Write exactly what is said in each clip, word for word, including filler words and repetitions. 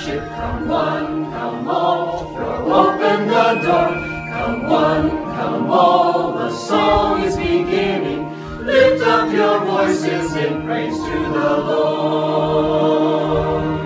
worship. Come one, come all, throw open the door. Come one, come all, the song is beginning. Lift up your voices in praise to the Lord.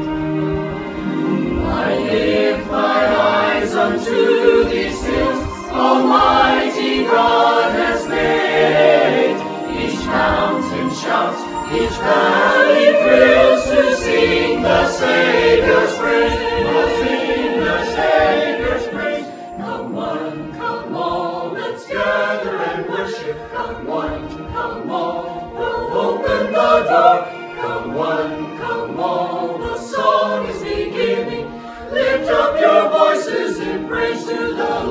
I lift my eyes unto these hills, Almighty God has made. Each mountain shouts, each valley thrills to sing the Savior's praise, to sing the Savior's praise. Come one, come all, let's gather and worship. Come one, come all, we'll open the door. Come one, come all, the song is beginning. Lift up your voices in praise to the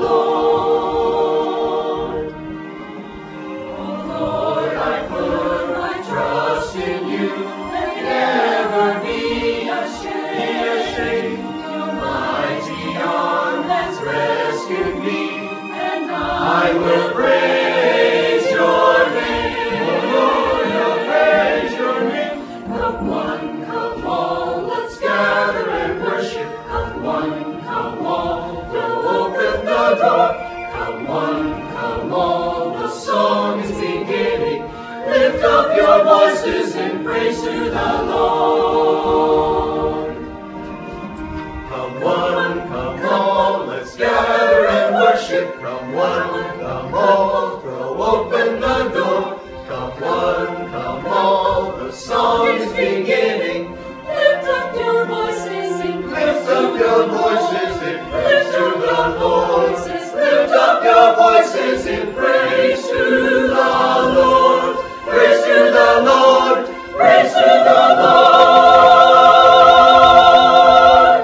Lord. Oh Lord, I put my trust in you, and never be ashamed. Your mighty arm has rescued me, and I will praise your name. Oh Lord, I'll praise your name. Come one, come all, let's gather and worship. Come one, come all, we'll open the door. Come one, come all, the song is beginning. Lift up your voices in praise to the Lord. Come one, come all, let's gather and worship. Come one, come all, throw open the door. Come one, come all, the song is beginning. Lift up your voices in praise. Lift up your voices in praise to the Lord. Lift up your voices in praise to the Lord. Praise to the Lord. Praise to the Lord.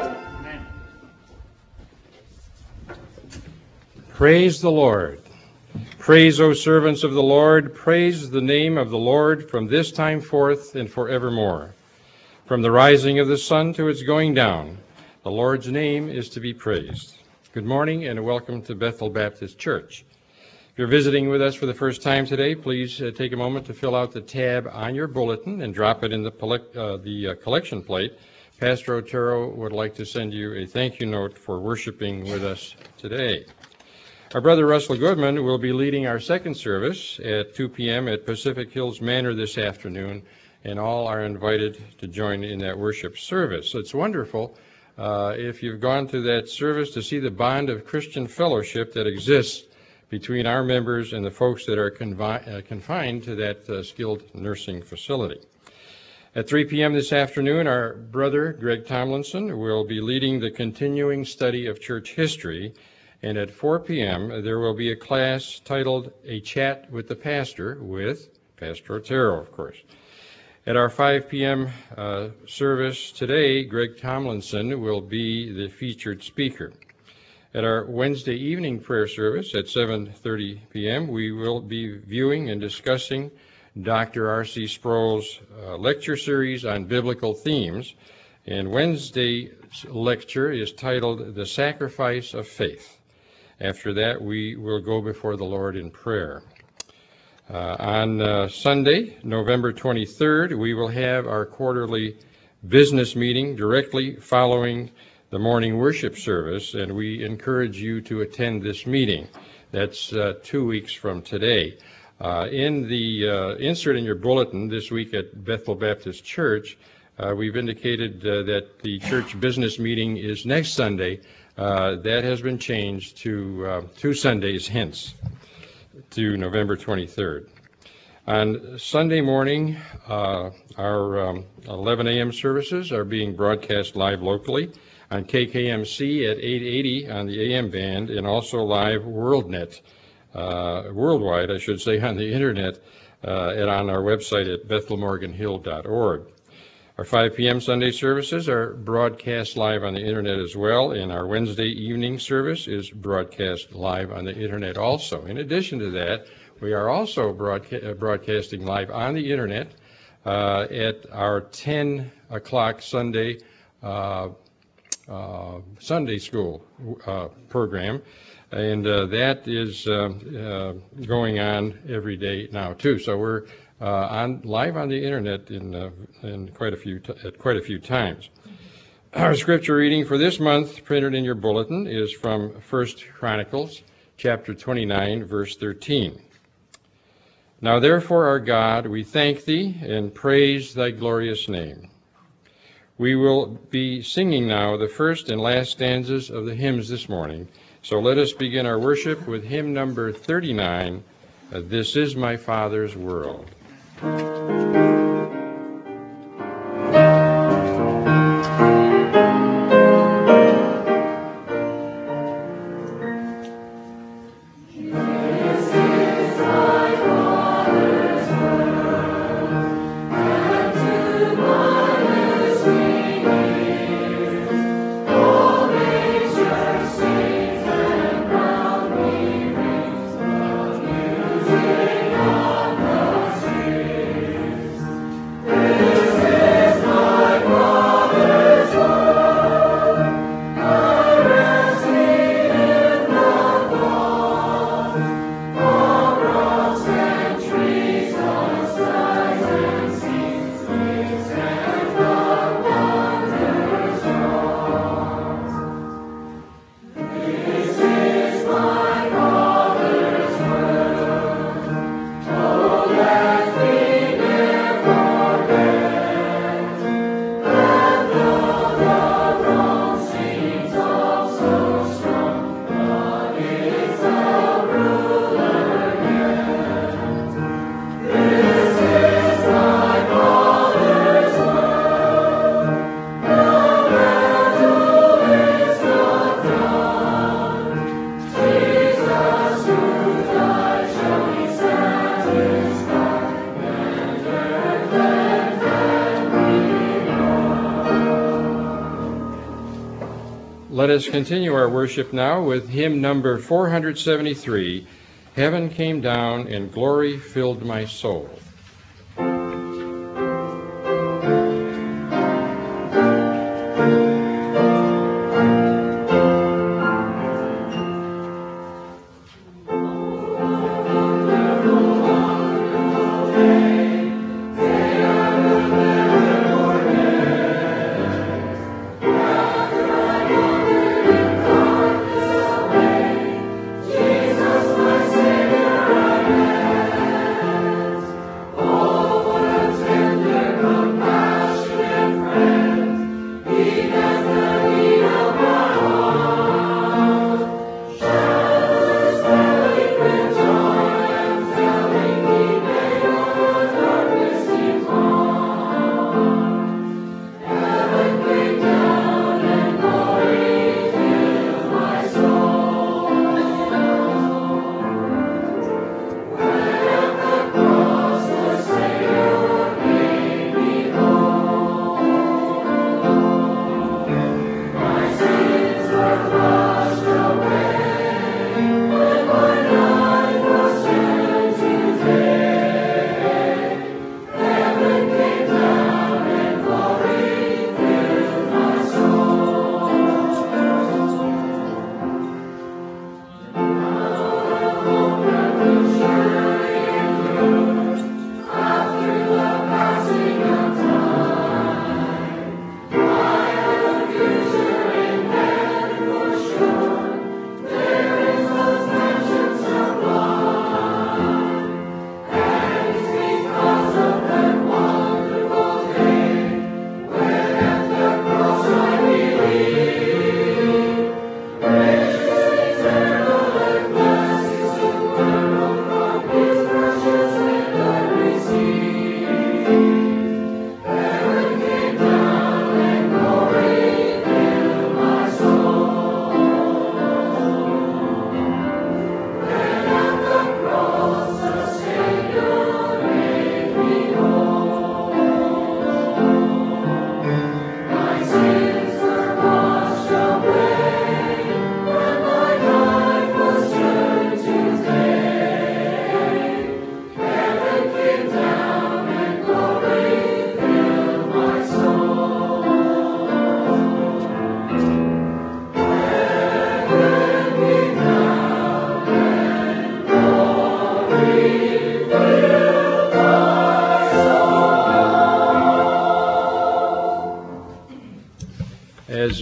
Praise the Lord. Praise, O servants of the Lord. Praise the name of the Lord from this time forth and forevermore. From the rising of the sun to its going down, the Lord's name is to be praised. Good morning and welcome to Bethel Baptist Church. If you're visiting with us for the first time today, please uh, take a moment to fill out the tab on your bulletin and drop it in the, uh, the uh, collection plate. Pastor Otero would like to send you a thank you note for worshiping with us today. Our brother Russell Goodman will be leading our second service at two p.m. at Pacific Hills Manor this afternoon, and all are invited to join in that worship service. So it's wonderful uh, if you've gone to that service to see the bond of Christian fellowship that exists between our members and the folks that are confi- uh, confined to that uh, skilled nursing facility. At three p.m. this afternoon, our brother Greg Tomlinson will be leading the continuing study of church history, and at four p.m. there will be a class titled A Chat with the Pastor with Pastor Otero, of course. At our five p.m. Uh, service today, Greg Tomlinson will be the featured speaker. At our Wednesday evening prayer service at seven thirty p.m., we will be viewing and discussing Doctor R C Sproul's uh, lecture series on biblical themes, and Wednesday's lecture is titled The Sacrifice of Faith. After that, we will go before the Lord in prayer. Uh, on uh, Sunday, November twenty-third, we will have our quarterly business meeting directly following the morning worship service, and we encourage you to attend this meeting. That's uh, two weeks from today. Uh, in the uh, insert in your bulletin this week at Bethel Baptist Church, uh, we've indicated uh, that the church business meeting is next Sunday. Uh, that has been changed to uh, two Sundays hence, to November twenty-third. On Sunday morning, uh, our um, eleven a.m. services are being broadcast live locally on K K M C at eight eighty on the A M band, and also live WorldNet, uh, worldwide, I should say, on the internet, uh, and on our website at bethel morgan hill dot org. Our five p.m. Sunday services are broadcast live on the internet as well, and our Wednesday evening service is broadcast live on the internet also. In addition to that, we are also broadca- broadcasting live on the internet uh, at our ten o'clock Sunday uh, uh, Sunday school uh, program, and uh, that is uh, uh, going on every day now too. So we're uh, on live on the internet in uh, in quite a few t- at quite a few times. Our scripture reading for this month, printed in your bulletin, is from First Chronicles, chapter twenty-nine, verse thirteen. Now therefore, our God, we thank thee and praise thy glorious name. We will be singing now the first and last stanzas of the hymns this morning. So let us begin our worship with hymn number thirty-nine, This Is My Father's World. Let us continue our worship now with hymn number four hundred seventy-three, Heaven Came Down and Glory Filled My Soul.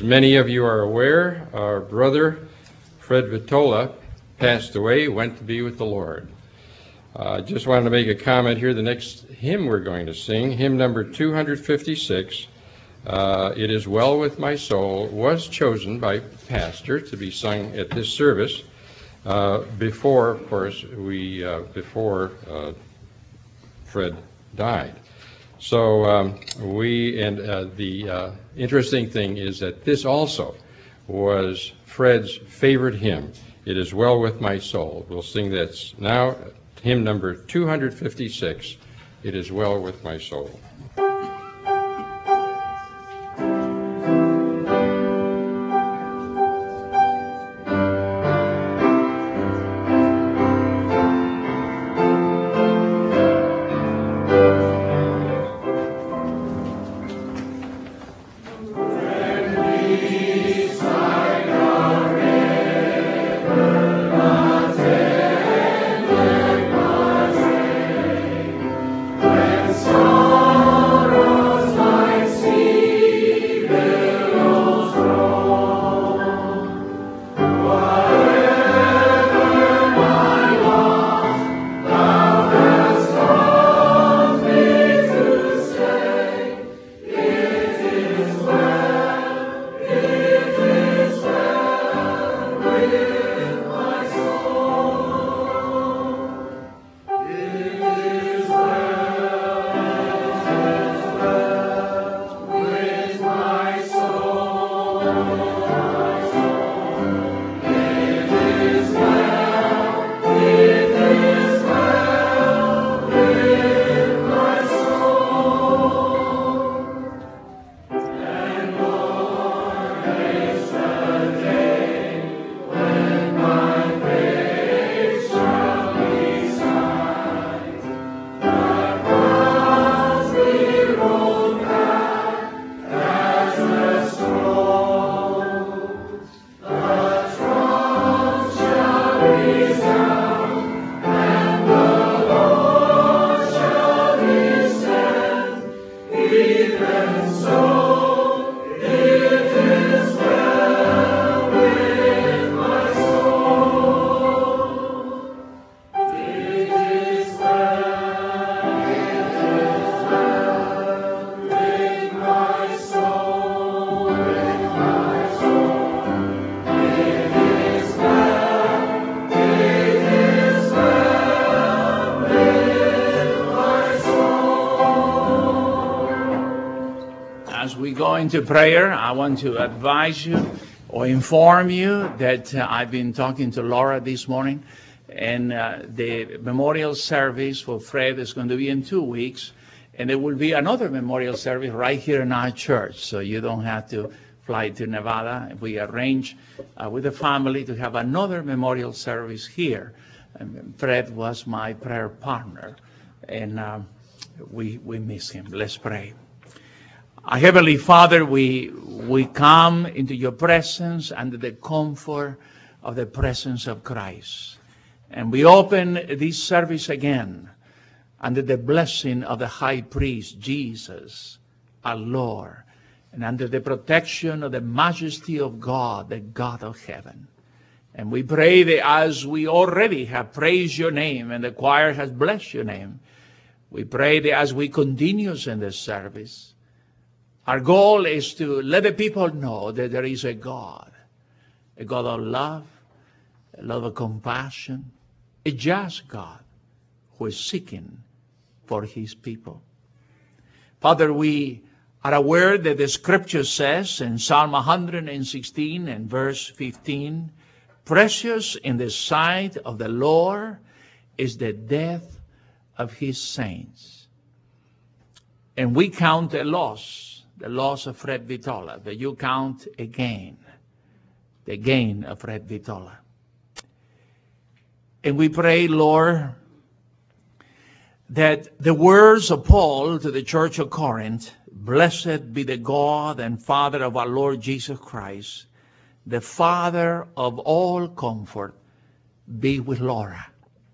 many of you are aware, our brother Fred Vitola passed away, went to be with the Lord. I uh, just wanted to make a comment here. The next hymn we're going to sing, hymn number two hundred fifty-six, uh, It Is Well With My Soul, was chosen by Pastor to be sung at this service uh, before, of course, we uh, before uh, Fred died. So um, we, and uh, the uh, interesting thing is that this also was Fred's favorite hymn, It Is Well With My Soul. We'll sing that now, hymn number two hundred fifty-six, It Is Well With My Soul. To prayer, I want to advise you or inform you that uh, I've been talking to Laura this morning, and uh, the memorial service for Fred is going to be in two weeks, and there will be another memorial service right here in our church, so you don't have to fly to Nevada. We arranged uh, with the family to have another memorial service here. And Fred was my prayer partner, and uh, we we miss him. Let's pray. Our Heavenly Father, we we come into your presence under the comfort of the presence of Christ. And we open this service again under the blessing of the high priest, Jesus, our Lord, and under the protection of the majesty of God, the God of heaven. And we pray that as we already have praised your name and the choir has blessed your name, we pray that as we continue in this service, our goal is to let the people know that there is a God, a God of love, a love of compassion, a just God who is seeking for his people. Father, we are aware that the scripture says in Psalm one hundred sixteen and verse fifteen, precious in the sight of the Lord is the death of his saints. And we count a loss. The loss of Fred Vitola, but you count a gain, the gain of Fred Vitola. And we pray, Lord, that the words of Paul to the church of Corinth, blessed be the God and Father of our Lord Jesus Christ, the Father of all comfort, be with Laura.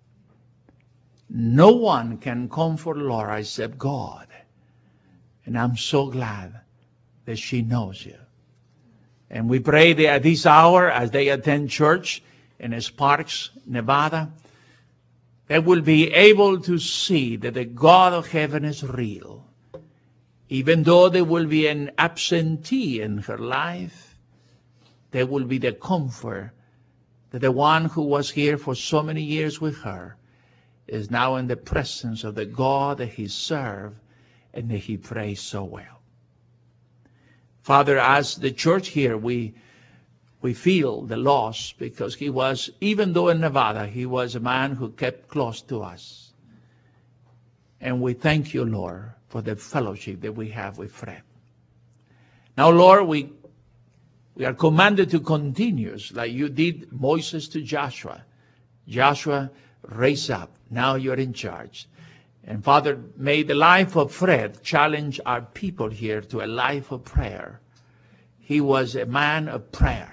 No one can comfort Laura except God. And I'm so glad that she knows you. And we pray that at this hour, as they attend church in Sparks, Nevada, they will be able to see that the God of heaven is real. Even though there will be an absentee in her life, there will be the comfort that the one who was here for so many years with her is now in the presence of the God that he served and that he prays so well. Father, as the church here, we we feel the loss because he was, even though in Nevada, he was a man who kept close to us. And we thank you, Lord, for the fellowship that we have with Fred. Now, Lord, we we are commanded to continue, like you did Moses to Joshua. Joshua, raise up. Now you're in charge. And Father, may the life of Fred challenge our people here to a life of prayer. He was a man of prayer.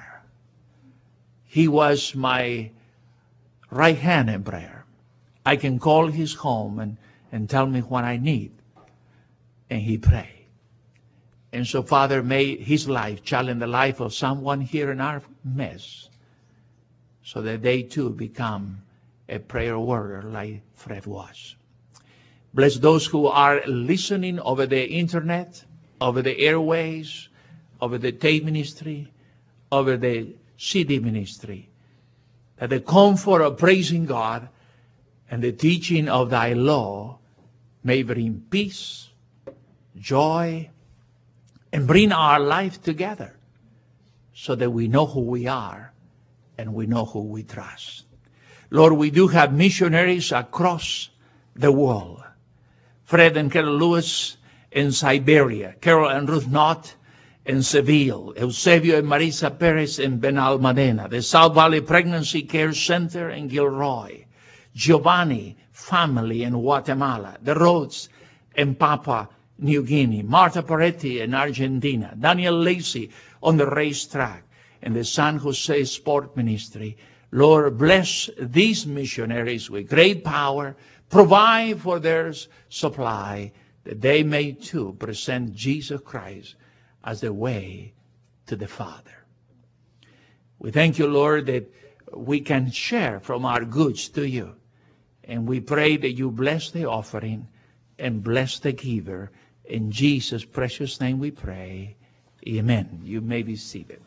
He was my right hand in prayer. I can call his home and, and tell me what I need. And he prayed. And so, Father, may his life challenge the life of someone here in our mess so that they too become a prayer warrior like Fred was. Bless those who are listening over the internet, over the airways, over the tape ministry, over the C D ministry, that the comfort of praising God and the teaching of thy law may bring peace, joy, and bring our life together so that we know who we are and we know who we trust. Lord, we do have missionaries across the world. Fred and Carol Lewis in Siberia, Carol and Ruth Knott in Seville, Eusebio and Marisa Perez in Benalmadena, the South Valley Pregnancy Care Center in Gilroy, Giovanni family in Guatemala, the Rhodes in Papua New Guinea, Marta Peretti in Argentina, Daniel Lacey on the racetrack, and the San Jose Sport Ministry. Lord, bless these missionaries with great power, provide for their supply, that they may too present Jesus Christ as the way to the Father. We thank you, Lord, that we can share from our goods to you. And we pray that you bless the offering and bless the giver. In Jesus' precious name we pray. Amen. You may be seated.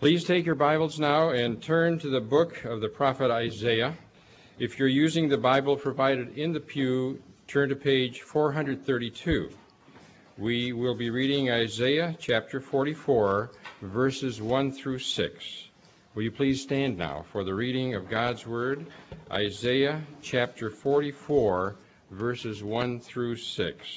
Please take your Bibles now and turn to the book of the prophet Isaiah. If you're using the Bible provided in the pew, turn to page four thirty-two. We will be reading Isaiah chapter forty-four, verses one through six. Will you please stand now for the reading of God's Word? Isaiah chapter forty-four, verses one through six.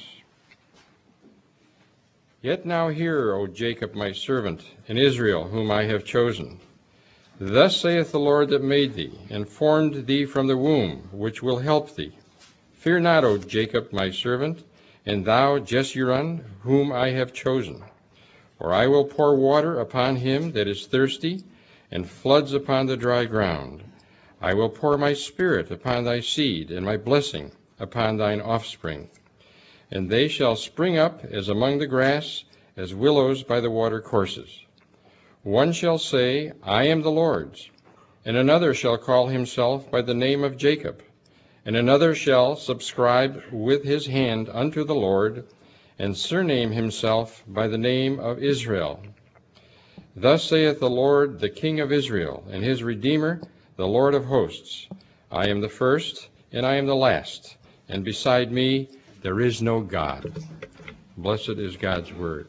Yet now hear, O Jacob my servant, and Israel whom I have chosen. Thus saith the Lord that made thee, and formed thee from the womb, which will help thee. Fear not, O Jacob my servant, and thou Jeshurun, whom I have chosen. For I will pour water upon him that is thirsty, and floods upon the dry ground. I will pour my spirit upon thy seed, and my blessing upon thine offspring. And they shall spring up as among the grass, as willows by the watercourses. One shall say, I am the Lord's, and another shall call himself by the name of Jacob, and another shall subscribe with his hand unto the Lord, and surname himself by the name of Israel. Thus saith the Lord, the King of Israel, and his Redeemer, the Lord of hosts, I am the first, and I am the last, and beside me there is no God. Blessed is God's word.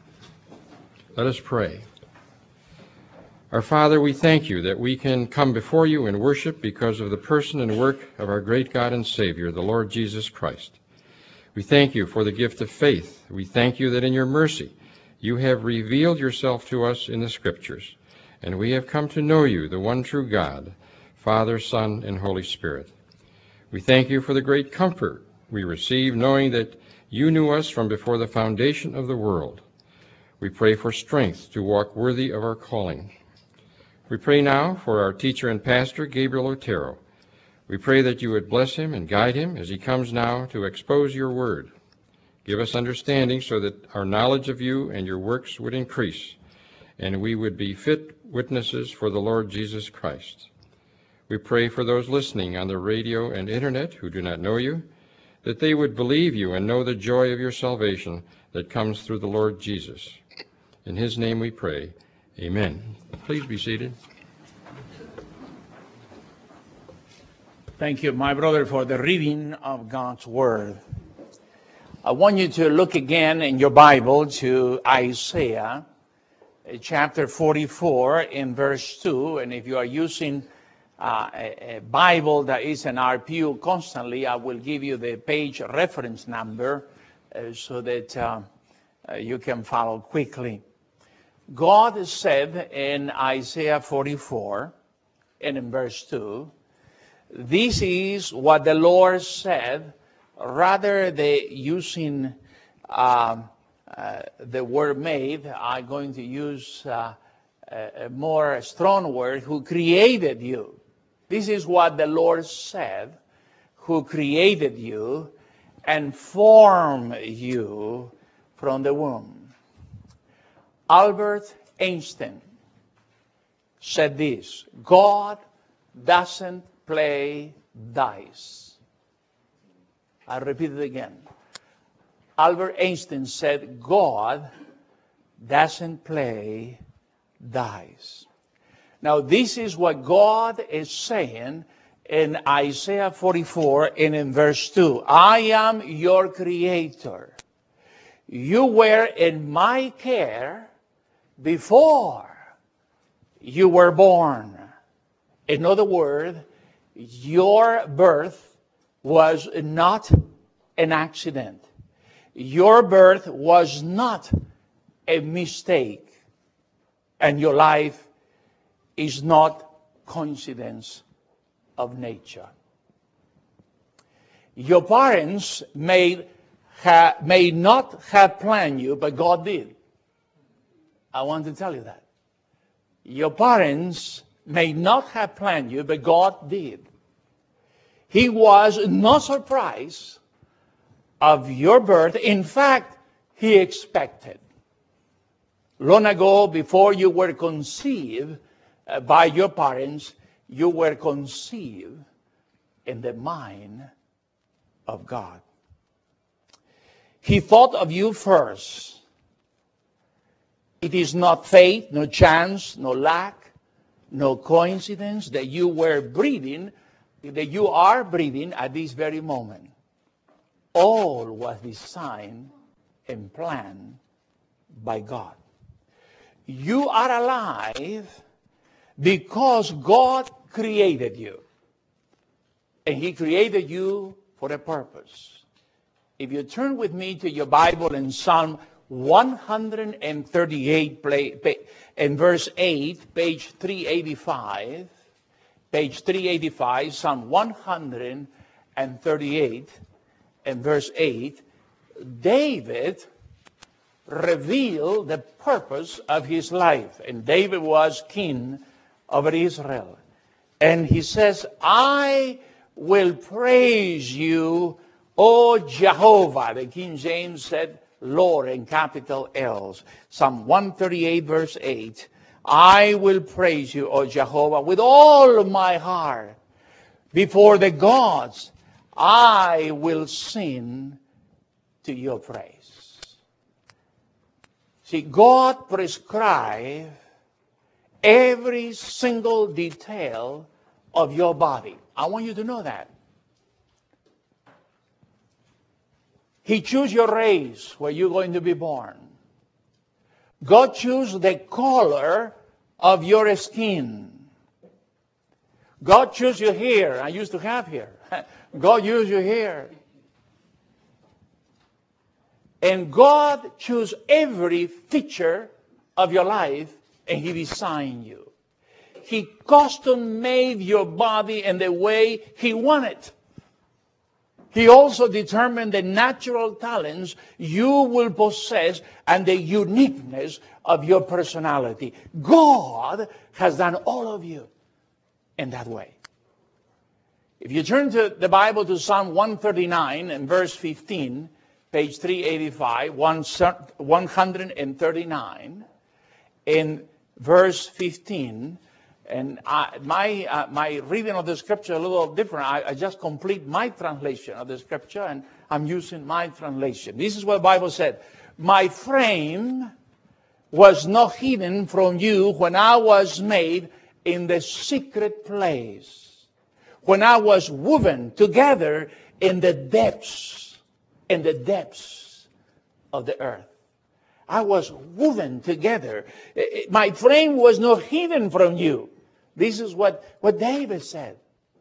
Let us pray. Our Father, we thank you that we can come before you and worship because of the person and work of our great God and Savior, the Lord Jesus Christ. We thank you for the gift of faith. We thank you that in your mercy you have revealed yourself to us in the Scriptures, and we have come to know you, the one true God, Father, Son, and Holy Spirit. We thank you for the great comfort we receive, knowing that you knew us from before the foundation of the world. We pray for strength to walk worthy of our calling. We pray now for our teacher and pastor, Gabriel Otero. We pray that you would bless him and guide him as he comes now to expose your word. Give us understanding so that our knowledge of you and your works would increase, and we would be fit witnesses for the Lord Jesus Christ. We pray for those listening on the radio and internet who do not know you, that they would believe you and know the joy of your salvation that comes through the Lord Jesus. In his name we pray. Amen. Please be seated. Thank you, my brother, for the reading of God's Word. I want you to look again in your Bible to Isaiah chapter forty-four in verse two. And if you are using uh, a, a Bible that is in our pew constantly, I will give you the page reference number uh, so that uh, uh, you can follow quickly. God said in Isaiah forty-four and in verse two, this is what the Lord said. Rather than using uh, uh, the word made, I'm going to use uh, a, a more strong word, who created you. This is what the Lord said, who created you and formed you from the womb. Albert Einstein said this: God doesn't play dice. I'll repeat it again. Albert Einstein said, God doesn't play dice. Now, this is what God is saying in Isaiah forty-four and in verse two. I am your creator. You were in my care before you were born. In other words, your birth was not an accident. Your birth was not a mistake. And your life is not coincidence of nature. Your parents may, ha- may not have planned you, but God did. I want to tell you that. Your parents may not have planned you, but God did. He was not surprised of your birth. In fact, he expected. Long ago, before you were conceived uh, by your parents, you were conceived in the mind of God. He thought of you first. It is not fate, no chance, no luck, no coincidence that you were breathing, that you are breathing at this very moment. All was designed and planned by God. You are alive because God created you. And He created you for a purpose. If you turn with me to your Bible in Psalm one thirty-eight and verse eight, page three eighty-five, page three eighty-five, Psalm one thirty-eight and verse eight, David revealed the purpose of his life. And David was king over Israel. And he says, I will praise you, O Jehovah. The King James said, Lord, in capital L's. Psalm one thirty-eight, verse eight. I will praise you, O Jehovah, with all of my heart. Before the gods, I will sing to your praise. See, God prescribed every single detail of your body. I want you to know that. He chose your race where you're going to be born. God chose the color of your skin. God chose your hair. I used to have hair. God used your hair. And God chose every feature of your life, and He designed you. He custom made your body in the way He wanted. He also determined the natural talents you will possess and the uniqueness of your personality. God has done all of you in that way. If you turn to the Bible to Psalm one thirty-nine and verse fifteen, page three eighty-five, one thirty-nine, in verse fifteen, and I, my uh, my reading of the scripture a little different. I, I just complete my translation of the scripture, and I'm using my translation. This is what the Bible said. My frame was not hidden from you when I was made in the secret place, when I was woven together in the depths, in the depths of the earth. I was woven together. My frame was not hidden from you. This is what, what David said.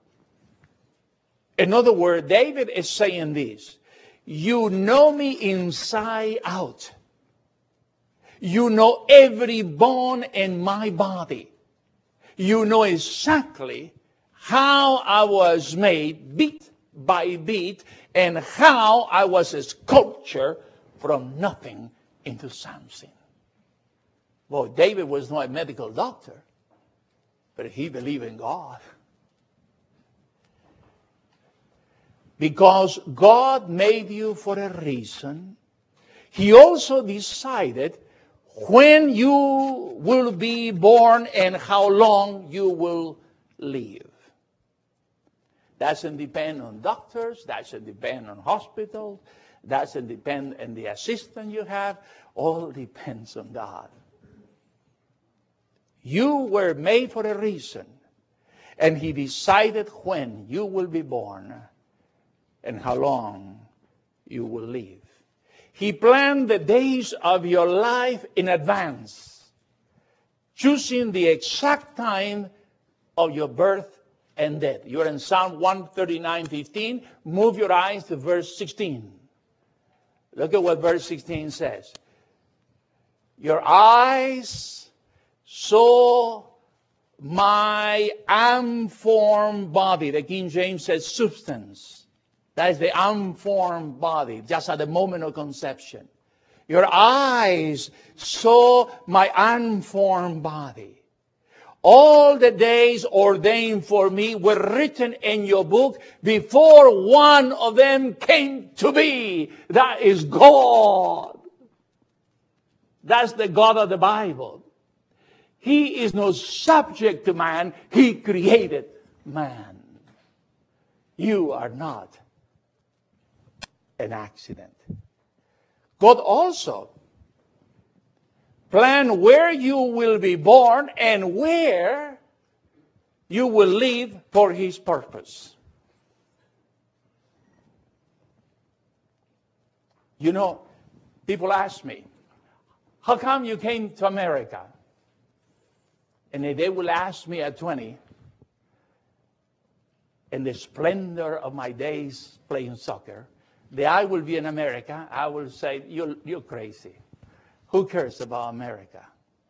In other words, David is saying this. You know me inside out. You know every bone in my body. You know exactly how I was made bit by bit and how I was a sculpture from nothing into something. Well, David was not a medical doctor, but he believed in God. Because God made you for a reason, He also decided when you will be born and how long you will live. Doesn't depend on doctors, doesn't depend on hospitals, doesn't depend on the assistant you have. All depends on God. You were made for a reason, and He decided when you will be born and how long you will live. He planned the days of your life in advance, choosing the exact time of your birth and death. You're in Psalm one thirty-nine, fifteen. Move your eyes to verse sixteen. Look at what verse sixteen says. Your eyes saw my unformed body. The King James says substance. That is the unformed body, just at the moment of conception. Your eyes saw my unformed body. All the days ordained for me were written in your book before one of them came to be. That is God. That's the God of the Bible. He is no subject to man. He created man. You are not an accident. God also plan where you will be born and where you will live for His purpose. You know, people ask me, how come you came to America? And if they will ask me at twenty, in the splendor of my days playing soccer, that I will be in America, I will say, you're, you're crazy. Who cares about America?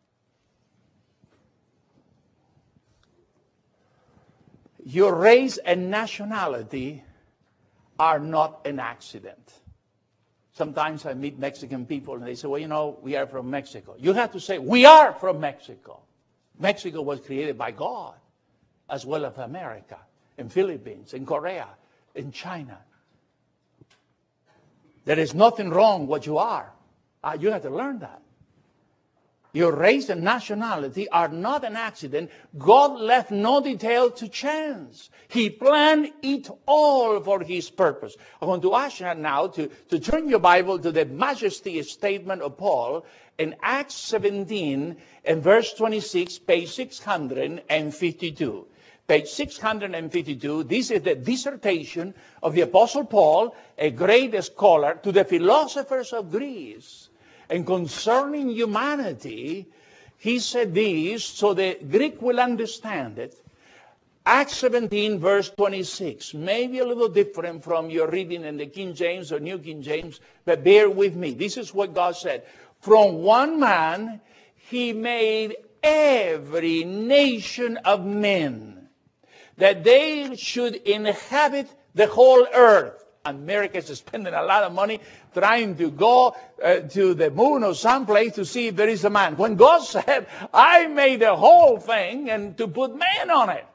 Your race and nationality are not an accident. Sometimes I meet Mexican people and they say, well, you know, we are from Mexico. You have to say, we are from Mexico. Mexico was created by God, as well as America, and Philippines, and Korea, and China. There is nothing wrong what you are. Uh, you have to learn that. Your race and nationality are not an accident. God left no detail to chance. He planned it all for His purpose. I want to ask you now to, to turn your Bible to the majesty statement of Paul in Acts seventeen and verse twenty-six, page six hundred fifty-two. Page six hundred fifty-two, this is the dissertation of the Apostle Paul, a great scholar, to the philosophers of Greece. And concerning humanity, he said this, so the Greek will understand it. Acts seventeen, verse twenty-six, maybe a little different from your reading in the King James or New King James, but bear with me. This is what God said. From one man, He made every nation of men, that they should inhabit the whole earth. America is spending a lot of money trying to go uh, to the moon or someplace to see if there is a man. When God said, I made the whole thing and to put man on it.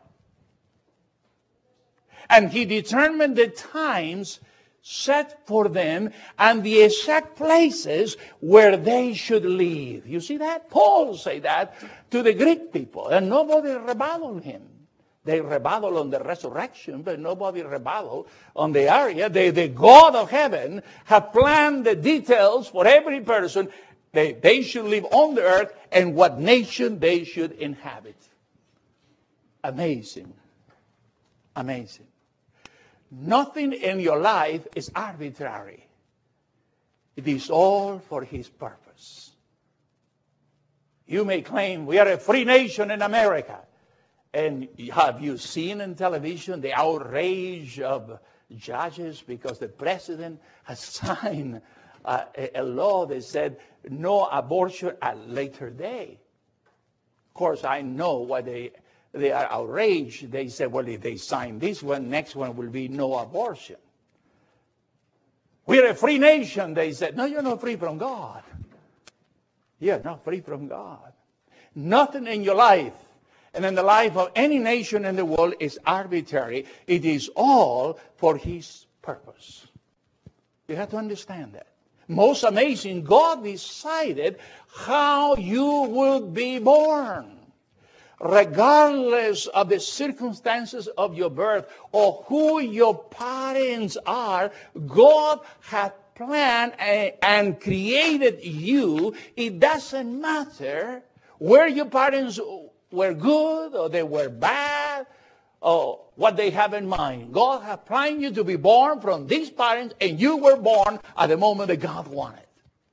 And He determined the times set for them and the exact places where they should live. You see that? Paul said that to the Greek people, and nobody rebelled him. They rebelled on the resurrection, but nobody rebelled on the area. They, the God of heaven have planned the details for every person. They, they should live on the earth and what nation they should inhabit. Amazing. Amazing. Nothing in your life is arbitrary. It is all for His purpose. You may claim we are a free nation in America. And have you seen in television the outrage of judges because the president has signed uh, a, a law that said no abortion at a later day? Of course, I know why they, they are outraged. They said, well, if they sign this one, next one will be no abortion. We're a free nation, they said. No, you're not free from God. You're not free from God. Nothing in your life and in the life of any nation in the world is arbitrary. It is all for His purpose. You have to understand that. Most amazing, God decided how you would be born. Regardless of the circumstances of your birth or who your parents are, God had planned and created you. It doesn't matter where your parents were good or they were bad or what they have in mind. God had planned you to be born from these parents, and you were born at the moment that God wanted.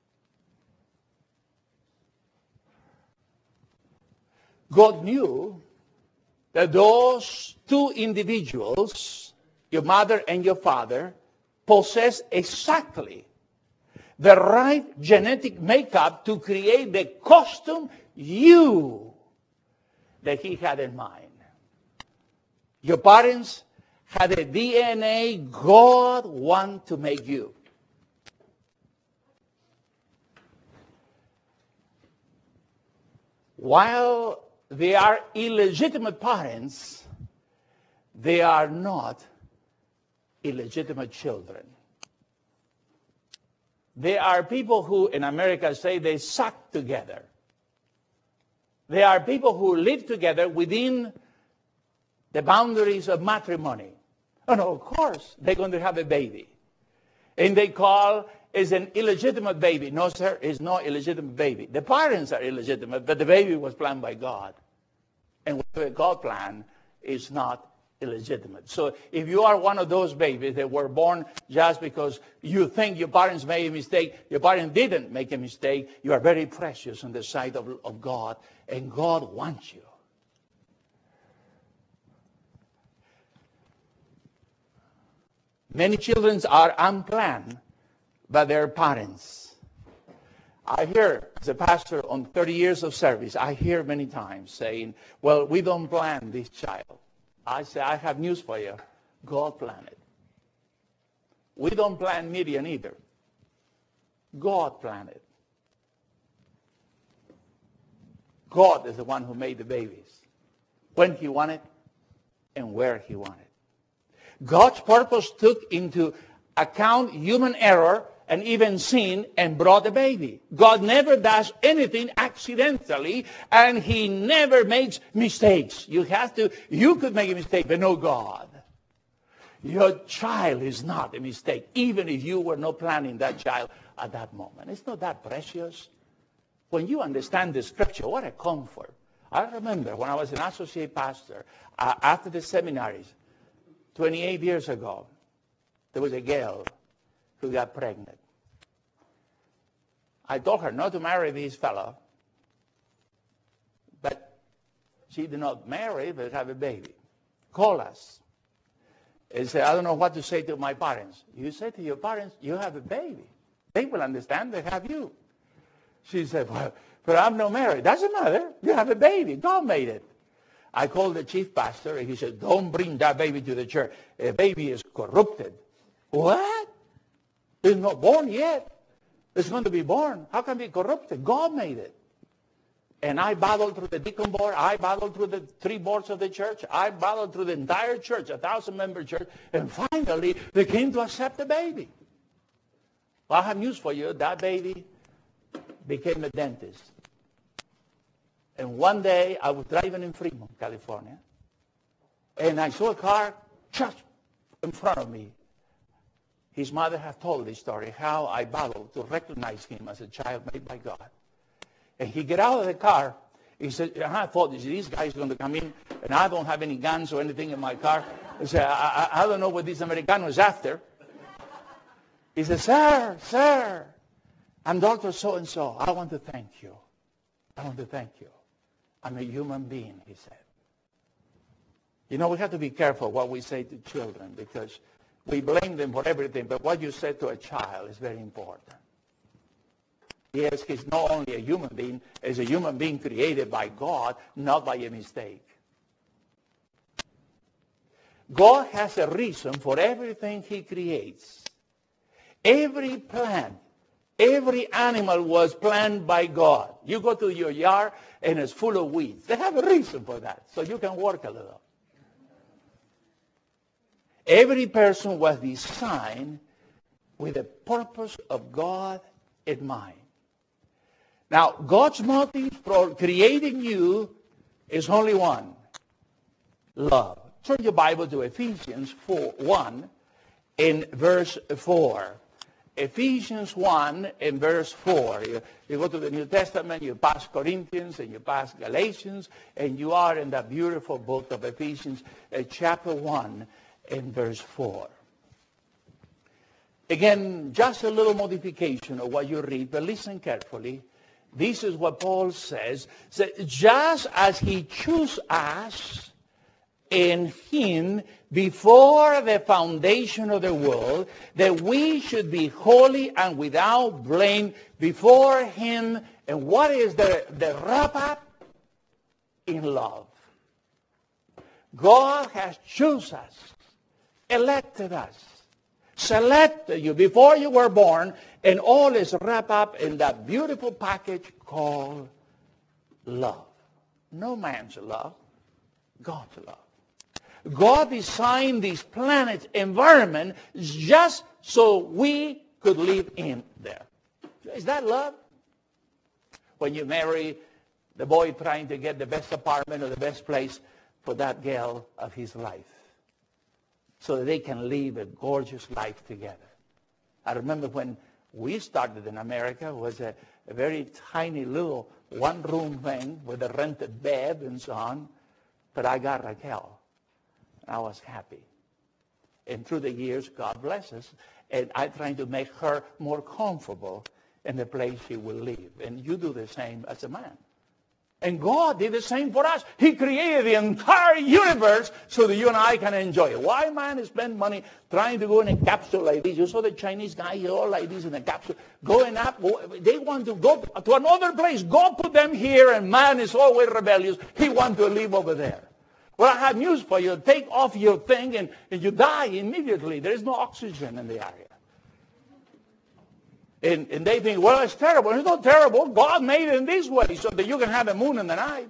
God knew that those two individuals, your mother and your father, possessed exactly the right genetic makeup to create the custom you that He had in mind. Your parents had a D N A God wanted to make you. While they are illegitimate parents, they are not illegitimate children. They are people who, in America, say they suck together. They are people who live together within the boundaries of matrimony. And of course, they're going to have a baby. And they call is an illegitimate baby. No, sir, it's not illegitimate baby. The parents are illegitimate, but the baby was planned by God. And what God planned is not illegitimate. So if you are one of those babies that were born just because you think your parents made a mistake, your parents didn't make a mistake, you are very precious in the sight of, of God, and God wants you. Many children are unplanned by their parents. I hear, as a pastor on thirty years of service, I hear many times saying, well, we don't plan this child. I say, I have news for you. God planned it. We don't plan Midian either. God planned it. God is the one who made the babies, when he wanted and where he wanted. God's purpose took into account human error and even sin and brought a baby. God never does anything accidentally, and he never makes mistakes. You have to, you could make a mistake, but no God. Your child is not a mistake, even if you were not planning that child at that moment. It's not that precious. When you understand the scripture, what a comfort. I remember when I was an associate pastor, uh, after the seminaries, twenty-eight years ago, there was a girl who got pregnant. I told her not to marry this fellow, but she did not marry, but have a baby. Call us. And said, I don't know what to say to my parents. You say to your parents, you have a baby. They will understand they have you. She said, well, but I'm not married. Doesn't matter. You have a baby. God made it. I called the chief pastor, and he said, don't bring that baby to the church. A baby is corrupted. What? It's not born yet. It's going to be born. How can it be corrupted? God made it. And I battled through the deacon board. I battled through the three boards of the church. I battled through the entire church, a thousand-member church. And finally, they came to accept the baby. Well, I have news for you. That baby became a dentist. And one day, I was driving in Fremont, California, and I saw a car just in front of me. His mother had told this story, how I battled to recognize him as a child made by God. And he get out of the car. He said, I thought this guy is going to come in, and I don't have any guns or anything in my car. He said, I, I, I don't know what this Americano is after. He said, sir, sir, I'm Doctor So-and-so. I want to thank you. I want to thank you. I'm a human being, he said. You know, we have to be careful what we say to children, because we blame them for everything, but what you say to a child is very important. Yes, he's not only a human being, he's a human being created by God, not by a mistake. God has a reason for everything he creates. Every plant, every animal was planned by God. You go to your yard and it's full of weeds. They have a reason for that, so you can work a little. Every person was designed with the purpose of God in mind. Now, God's motive for creating you is only one: love. Turn your Bible to Ephesians four, one in verse four. Ephesians one in verse four. You, you go to the New Testament, you pass Corinthians, and you pass Galatians, and you are in that beautiful book of Ephesians, uh, chapter one. In verse four. Again, just a little modification of what you read, but listen carefully. This is what Paul says. So just as he chose us in him before the foundation of the world, that we should be holy and without blame before him. And what is the, the wrap-up? In love. God has chosen us, elected us, selected you before you were born, and all is wrapped up in that beautiful package called love. No man's love, God's love. God designed this planet's environment just so we could live in there. Is that love? When you marry the boy trying to get the best apartment or the best place for that girl of his life, so that they can live a gorgeous life together. I remember when, we started in America was a, a very tiny little one-room thing with a rented bed and so on. But I got Raquel. I was happy. And through the years, God bless us. And I'm trying to make her more comfortable in the place she will live. And you do the same as a man. And God did the same for us. He created the entire universe so that you and I can enjoy it. Why, man, spend money trying to go in a capsule like this? You saw the Chinese guy all like this in a capsule. Going up, they want to go to another place. God put them here, and man is always rebellious. He wants to live over there. Well, I have news for you. Take off your thing, and, and you die immediately. There is no oxygen in the area. And, and they think, well, it's terrible. It's not terrible. God made it in this way so that you can have a moon in the night.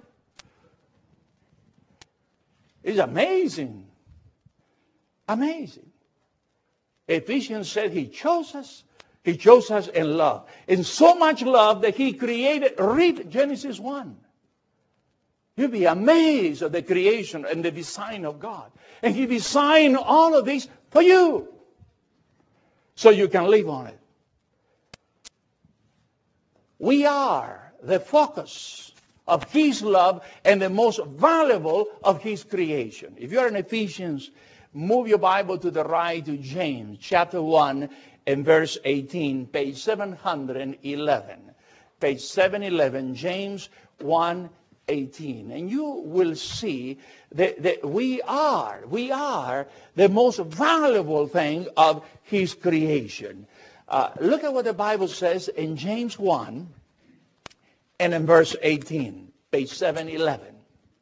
It's amazing. Amazing. Ephesians said he chose us. He chose us in love. In so much love that he created, read Genesis one. You'll be amazed at the creation and the design of God. And he designed all of this for you so you can live on it. We are the focus of his love and the most valuable of his creation. If you're in Ephesians, move your Bible to the right to James chapter one and verse eighteen, page seven hundred eleven. Page seven eleven, James one eighteen. And you will see that, that we are, we are the most valuable thing of his creation. Uh, look at what the Bible says in James one and in verse eighteen, page seven eleven.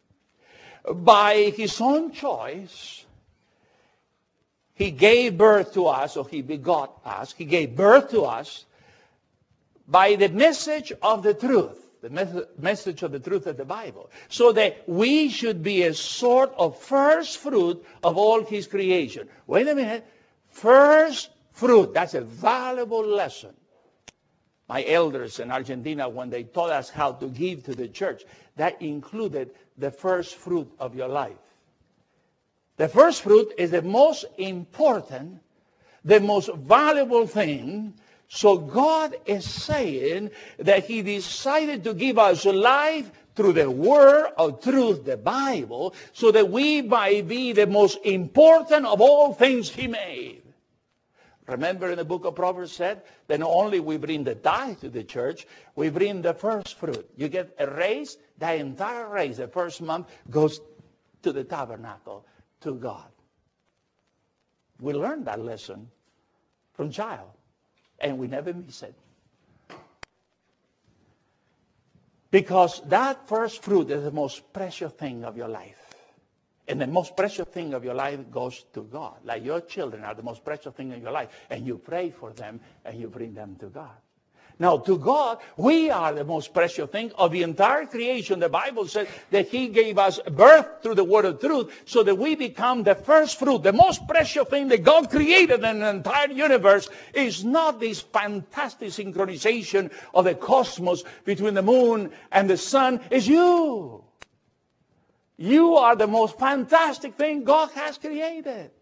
By his own choice, he gave birth to us, or he begot us. He gave birth to us by the message of the truth, the me- message of the truth of the Bible, so that we should be a sort of first fruit of all his creation. Wait a minute. First fruit, that's a valuable lesson. My elders in Argentina, when they taught us how to give to the church, that included the first fruit of your life. The first fruit is the most important, the most valuable thing. So God is saying that he decided to give us life through the word of truth, the Bible, so that we might be the most important of all things he made. Remember in the book of Proverbs said that not only we bring the tithe to the church, we bring the first fruit. You get a raise, the entire raise, the first month goes to the tabernacle, to God. We learned that lesson from child, and we never miss it. Because that first fruit is the most precious thing of your life. And the most precious thing of your life goes to God. Like your children are the most precious thing in your life. And you pray for them and you bring them to God. Now, to God, we are the most precious thing of the entire creation. The Bible says that he gave us birth through the word of truth so that we become the first fruit. The most precious thing that God created in the entire universe is not this fantastic synchronization of the cosmos between the moon and the sun. It's you. You are the most fantastic thing God has created.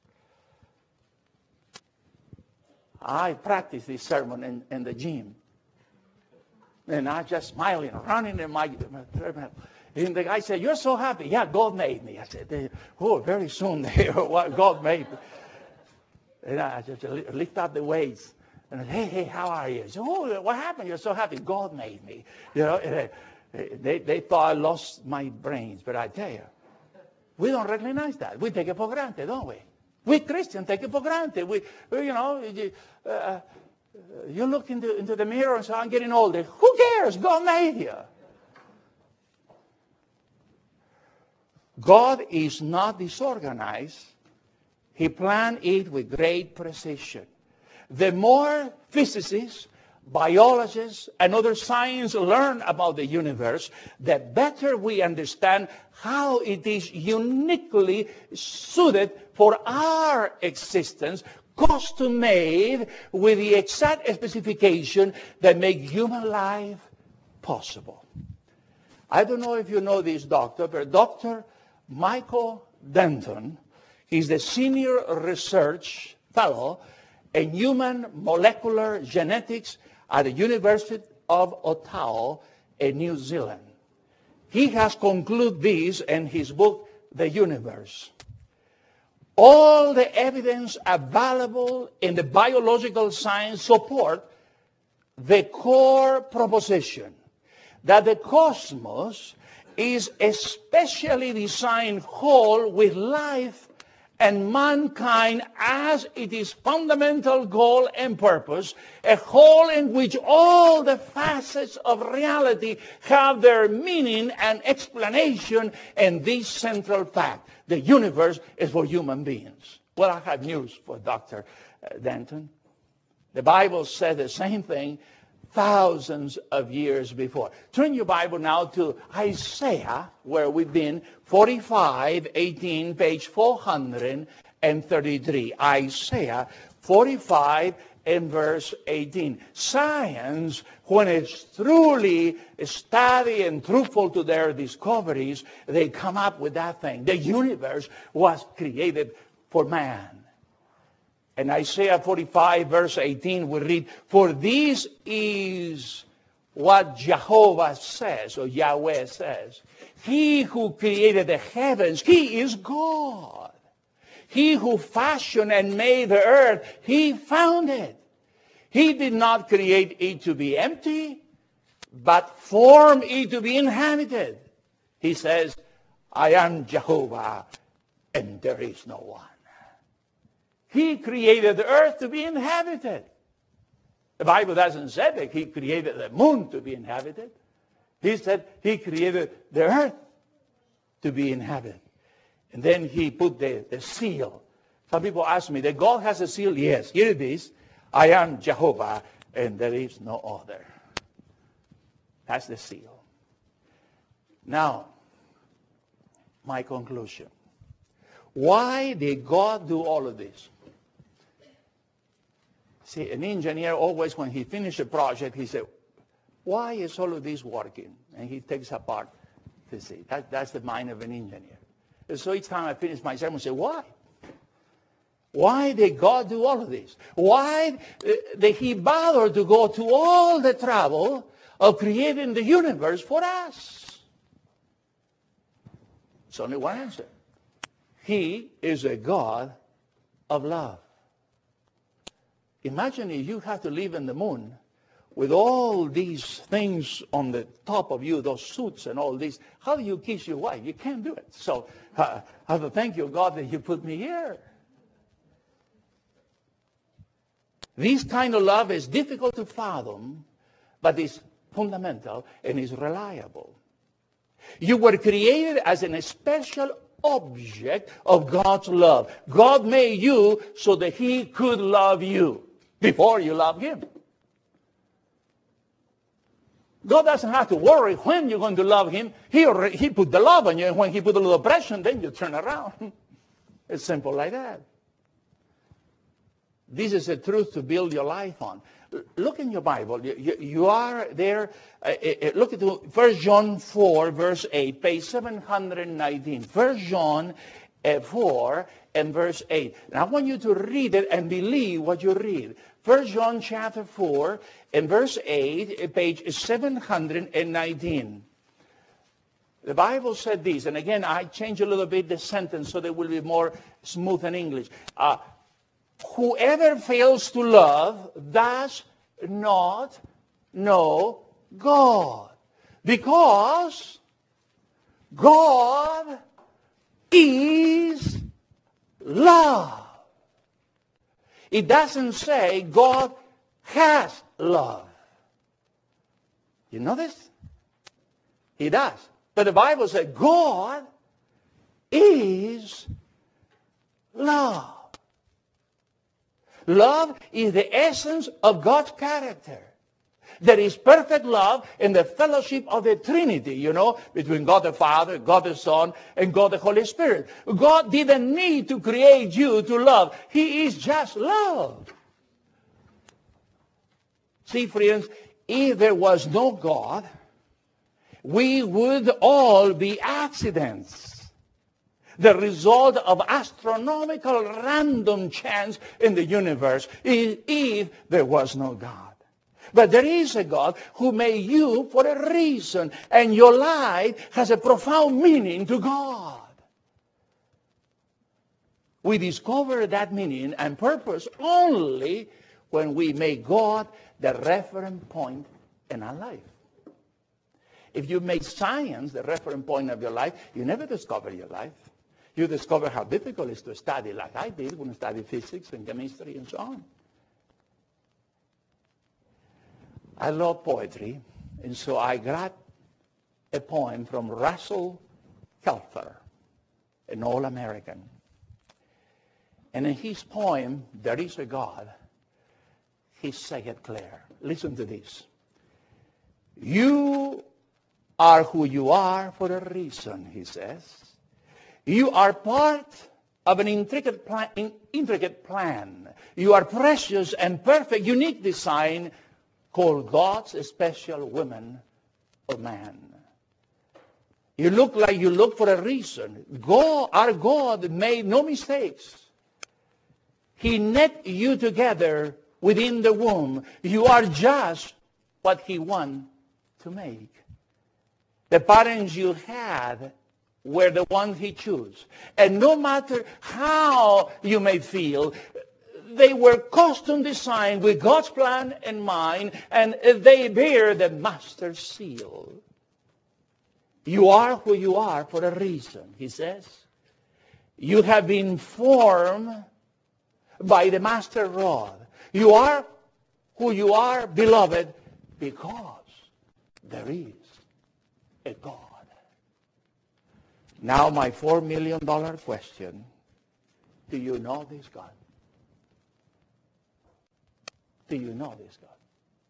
I practice this sermon in, in the gym. And I'm just smiling, running in my, my treadmill. And the guy said, "You're so happy." "Yeah, God made me." I said, "Oh, very soon they hear what God made me." And I just lift up the weights. And I said, "Hey, hey, how are you?" He said, "Oh, what happened? You're so happy." "God made me." You know, and they, they thought I lost my brains. But I tell you, we don't recognize that. We take it for granted, don't we? We Christians take it for granted. We, you know, you, uh, you look into, into the mirror and say, "I'm getting older." Who cares? God made you. God is not disorganized. He planned it with great precision. The more physicists, biologists, and other science learn about the universe, the better we understand how it is uniquely suited for our existence, custom-made with the exact specification that make human life possible. I don't know if you know this doctor, but Doctor Michael Denton, he's the senior research fellow in human molecular genetics at the University of Otago in New Zealand. He has concluded this in his book, The Universe. All the evidence available in the biological science support the core proposition that the cosmos is especially designed whole with life and mankind as its fundamental goal and purpose, a whole in which all the facets of reality have their meaning and explanation in this central fact. The universe is for human beings. Well, I have news for Doctor Denton. The Bible said the same thing thousands of years before. Turn your Bible now to Isaiah, where we've been, forty-five eighteen, page four hundred thirty-three. Isaiah forty-five and verse eighteen. Science, when it's truly studied and truthful to their discoveries, they come up with that thing. The universe was created for man. In Isaiah forty-five, verse eighteen, we read, "For this is what Jehovah says," or Yahweh says. "He who created the heavens, He is God. He who fashioned and made the earth, He found it. He did not create it to be empty, but form it to be inhabited. He says, I am Jehovah, and there is no one." He created the earth to be inhabited. The Bible doesn't say that He created the moon to be inhabited. He said He created the earth to be inhabited. And then He put the, the seal. Some people ask me, that God has a seal? Yes, here it is. I am Jehovah, and there is no other. That's the seal. Now, my conclusion. Why did God do all of this? See, an engineer always, when he finishes a project, he says, why is all of this working? And he takes apart to see. That, that's the mind of an engineer. And so each time I finish my sermon, I say, why? Why did God do all of this? Why did He bother to go to all the trouble of creating the universe for us? It's only one answer. He is a God of love. Imagine if you have to live in the moon with all these things on the top of you, those suits and all this. How do you kiss your wife? You can't do it. So uh, I have to thank you, God, that You put me here. This kind of love is difficult to fathom, but it's fundamental and is reliable. You were created as an special object of God's love. God made you so that He could love you before you love Him. God doesn't have to worry when you're going to love Him. He already, He put the love on you, and when He put a little pressure, then you turn around. It's simple like that. This is a truth to build your life on. Look in your Bible. You, you, you are there. Uh, uh, look at First John four, verse eight, page seven hundred nineteen. First John uh, four and verse eight. And I want you to read it and believe what you read. First John chapter four and verse eight, uh, page seven hundred nineteen. The Bible said this, and again, I change a little bit the sentence so that it will be more smooth in English. Uh, Whoever fails to love does not know God, because God is love. It doesn't say God has love. You know this? He does. But the Bible says God is love. Love is the essence of God's character. There is perfect love in the fellowship of the Trinity, you know, between God the Father, God the Son, and God the Holy Spirit. God didn't need to create you to love. He is just love. See, friends, if there was no God, we would all be accidents. the result of astronomical random chance in the universe if there was no God. But there is a God who made you for a reason, and your life has a profound meaning to God. We discover that meaning and purpose only when we make God the reference point in our life. If you make science the reference point of your life, you never discover your life. You discover how difficult it is to study, like I did when I studied physics and chemistry and so on. I love poetry, and so I got a poem from Russell Kelfer, an All-American. And in his poem, There Is a God, he said it clear. Listen to this. You are who you are for a reason, he says. You are part of an intricate plan, intricate plan. You are precious and perfect, unique design called God's special woman or man. You look like you look for a reason. God, our God made no mistakes. He knit you together within the womb. You are just what he wanted to make. The parents you had were the ones he chose. And no matter how you may feel, they were custom designed with God's plan in mind, and they bear the master seal. You are who you are for a reason, he says. You have been formed by the master rod. You are who you are, beloved, because there is a God. Now my four million dollars question, do you know this God? Do you know this God?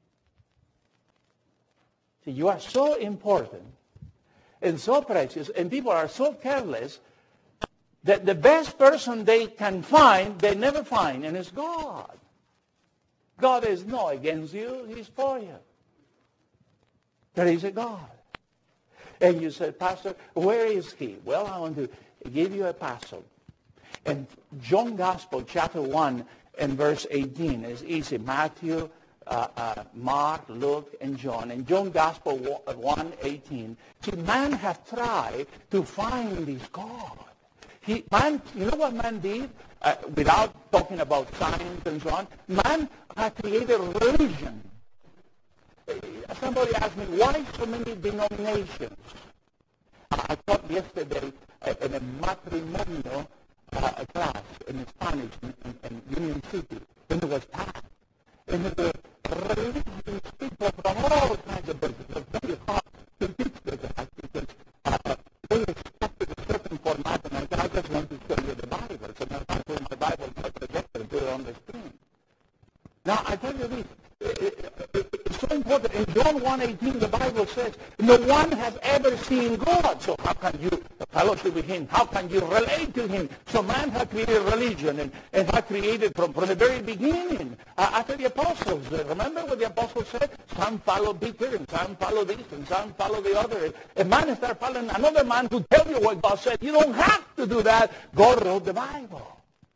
See, you are so important and so precious, and people are so careless that the best person they can find, they never find, and it's God. God is not against you, he's for you. There is a God. And you said, Pastor, where is he? Well, I want to give you a passage. In John Gospel, chapter one, and verse eighteen is easy. Matthew, uh, uh, Mark, Luke, and John. In John Gospel one eighteen, see, man have tried to find this God. He, man, you know what man did? Uh, without talking about science and so on, man had created religion. Somebody asked me, why so many denominations? I taught yesterday in a matrimonio uh, class in Spanish in, in, in Union City, and it was packed. And there were religious people from all kinds of places. It was very hard to teach that because uh, they expected a certain format, and I said, I just want to show you the Bible. So now I put my Bible on the projector and put it on the screen. Now, I tell you this. It's so important. In John one eighteen, the Bible says, no one has ever seen God. So how can you fellowship with him? How can you relate to him? So man had created religion and, and had created from, from the very beginning. Uh, after the apostles, uh, remember what the apostles said? Some follow Peter and some follow this and some follow the other. A man started following another man who tells you what God said. You don't have to do that. God wrote the Bible.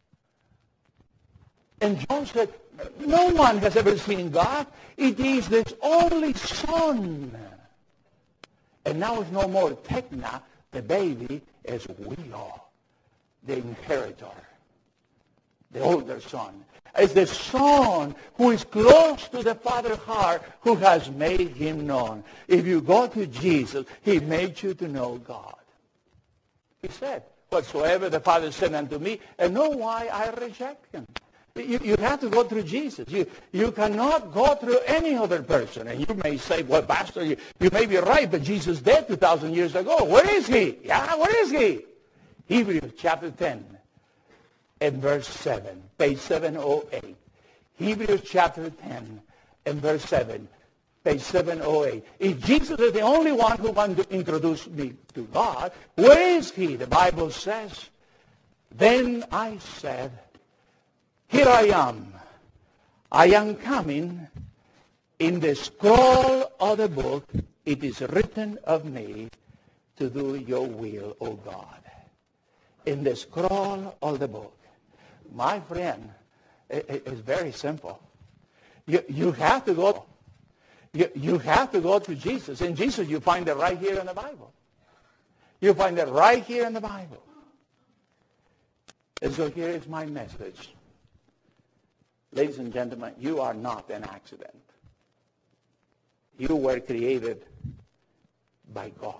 And John said, no one has ever seen God. It is this only Son. And now it's no more Tekna, the baby, as we are, the inheritor, the older son. It's the Son who is close to the Father's heart who has made him known. If you go to Jesus, he made you to know God. He said, whatsoever the Father said unto me, and know why I reject him. You, you have to go through Jesus. You, you cannot go through any other person. And you may say, well, Pastor, you, you may be right, but Jesus died two thousand years ago. Where is he? Yeah, where is he? Hebrews chapter ten and verse seven, page seven oh eight. Hebrews chapter ten and verse seven, page seven oh eight. If Jesus is the only one who wants to introduce me to God, where is he? The Bible says, then I said, here I am. I am coming. In the scroll of the book, it is written of me to do your will, O God. in the scroll of the book. My friend, it, it, it's very simple. You, you have to go. You, you have to go to Jesus. In Jesus, you find it right here in the Bible. You find it right here in the Bible. And so here is my message. Ladies and gentlemen, you are not an accident. You were created by God.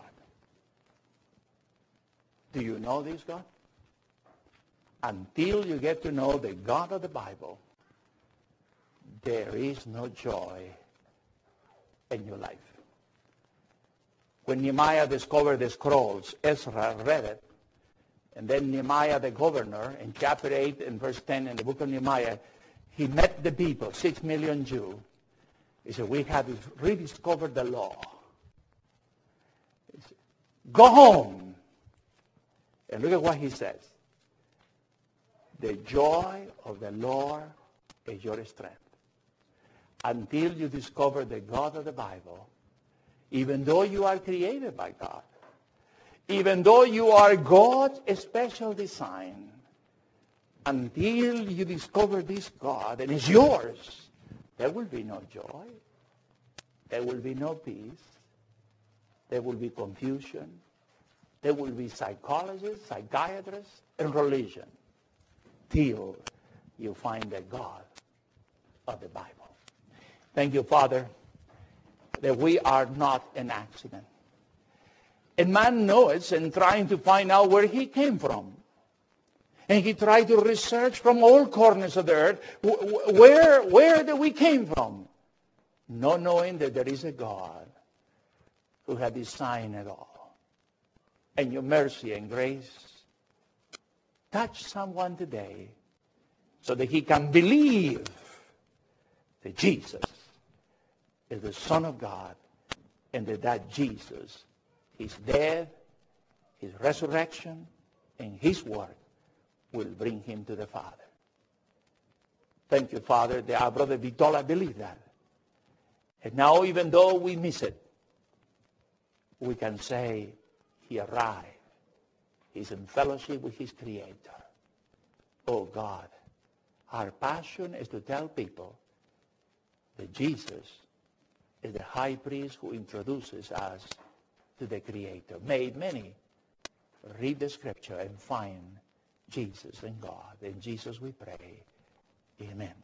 Do you know this God? Until you get to know the God of the Bible, there is no joy in your life. When Nehemiah discovered the scrolls, Ezra read it, and then Nehemiah the governor, in chapter eight and verse ten in the book of Nehemiah, he met the people, six million Jews. He said, we have rediscovered the law. He said, go home. And look at what he says. The joy of the Lord is your strength. Until you discover the God of the Bible, even though you are created by God, even though you are God's special design, until you discover this God and it's yours, there will be no joy. There will be no peace. There will be confusion. There will be psychologists, psychiatrists, and religion till you find the God of the Bible. Thank you, Father, that we are not an accident. And man knows and trying to find out where he came from. And he tried to research from all corners of the earth, where, where did we came from? Not knowing that there is a God who had designed it all. And your mercy and grace touch someone today so that he can believe that Jesus is the Son of God and that that Jesus, his death, his resurrection, and his work will bring him to the Father. Thank you, Father, that our brother Vitola believed that. And now, even though we miss it, we can say he arrived. He's in fellowship with his Creator. Oh, God, our passion is to tell people that Jesus is the high priest who introduces us to the Creator. May many read the Scripture and find Jesus and God. In Jesus we pray. Amen.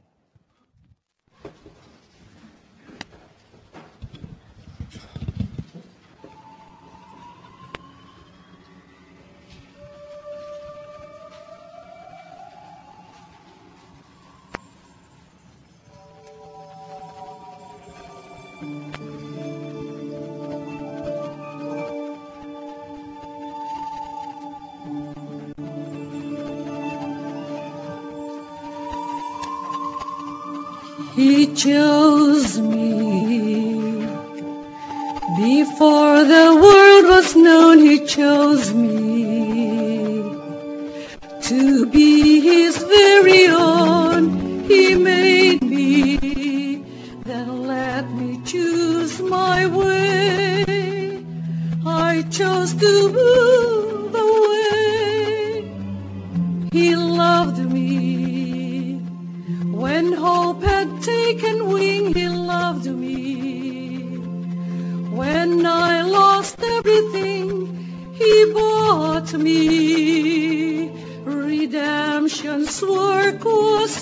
He chose me before the world was known. He chose me to be his very own. He made me, then let me choose my way. I chose to move away. He loved me when hope had taken wing. He loved me when I lost everything. He bought me. Redemption's work was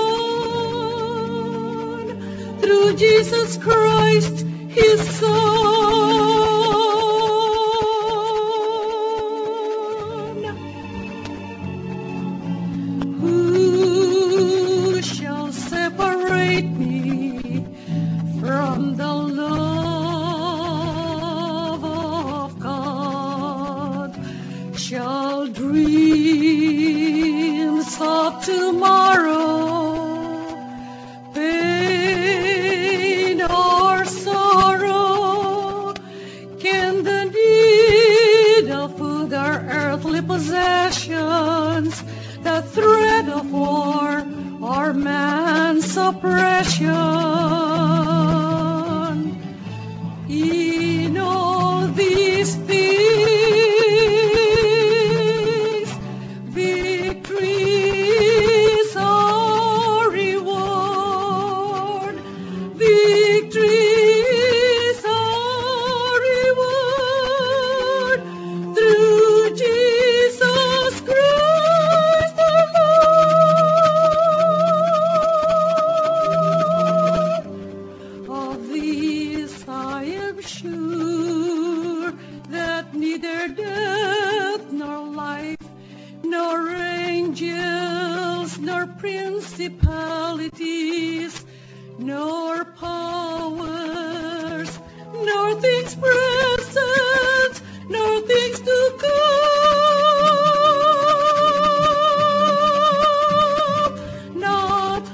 done through Jesus Christ, his Son. Who shall separate me from the love of God? Shall dreams of tomorrow, pain or sorrow, can the need of food or earthly possessions, the threat of war or man's oppression, in all these things nor angels, nor principalities, nor powers, nor things present, nor things to come, not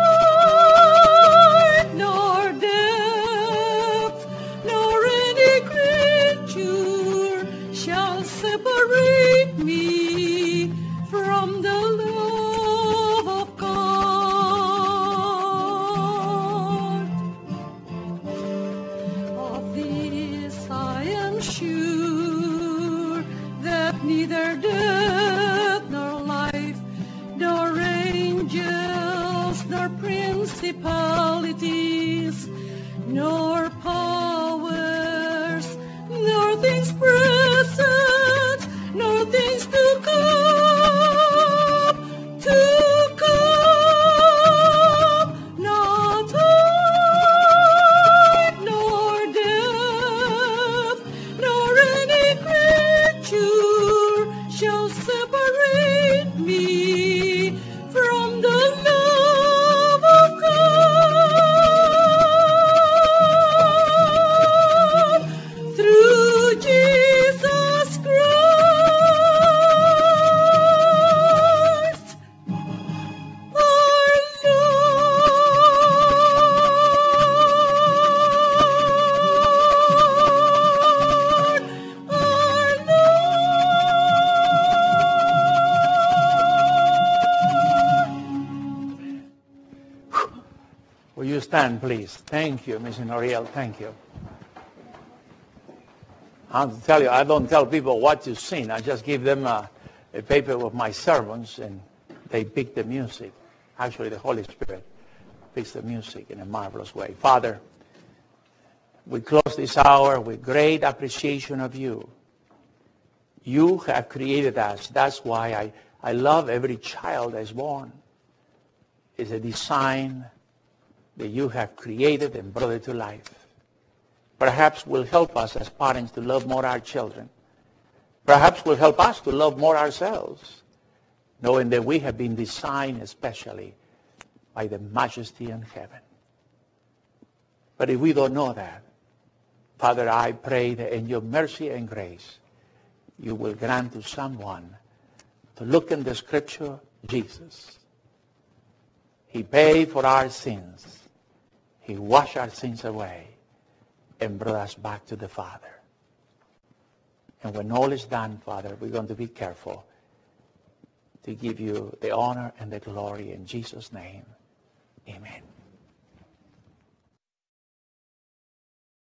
height, nor depth, nor any creature shall separate me from the love of God. Of this I am sure, that neither death nor life, nor angels, nor principalities, nor powers, nor things present, nor things to come, to come, not height, nor depth, nor any creature shall separate me from the love of God through Jesus Christ, our Lord, our Will you stand, please? Thank you, Miss Noriel. Thank you. I have to tell you, I don't tell people what to sing. I just give them a, a paper with my sermons, and they pick the music. Actually, the Holy Spirit picks the music in a marvelous way. Father, we close this hour with great appreciation of you. You have created us. That's why I, I love every child that's born. It's a design that you have created and brought it to life. Perhaps will help us as parents to love more our children. Perhaps will help us to love more ourselves, knowing that we have been designed especially by the majesty in heaven. But if we don't know that, Father, I pray that in your mercy and grace, you will grant to someone to look in the scripture, Jesus. He paid for our sins. He washed our sins away and brought us back to the Father. And when all is done, Father, we're going to be careful to give you the honor and the glory in Jesus' name. Amen.